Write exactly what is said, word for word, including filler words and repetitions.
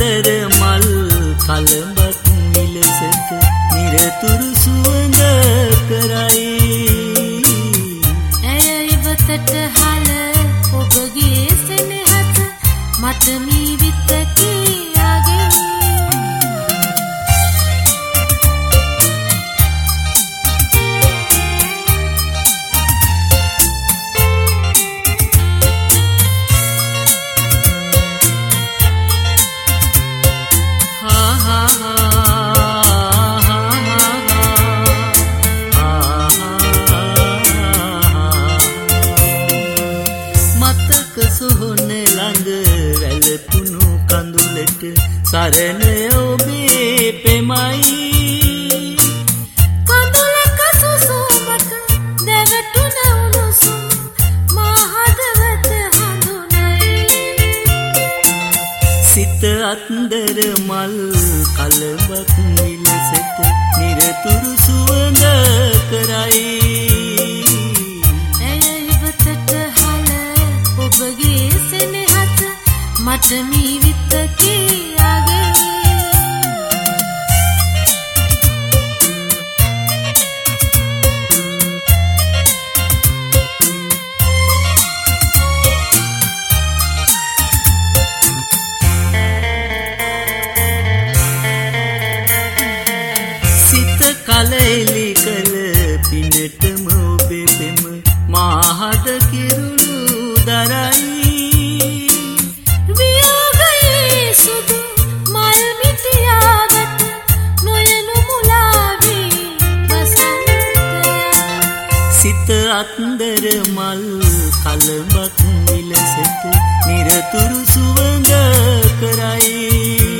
අන්දර මල් කලඹක් විලසට නිරතුරු සුවඳ කරයි. ඇය ඉවතට හල ඔබගේ සෙනෙහස මට මී විත කියාගෙන. සොහොන ළඟ වැළපුණු කඳුලට සරණ ඔබේ පෙමයි. කඳුලක සුසුමක දැවටුන උණුසුම මා හදවත හඳුනයි. සිත අන්දර මල් කලඹක් විලසට නිරතුරු සුවඳ කරයි. ඔබගේ සෙනෙහස මට මී විත කියාගෙන. සිත කලෙලි කළ පිනටම ඔබේ පෙම මාහට කිරුළු දරයි. වියෝගයේ සුදු මල් මිටියාගත නොයනු මුලාවී වසන්තය. සිත අන්දර මල් කලඹක් විලසට නිරතුරු සුවඳ කරයි.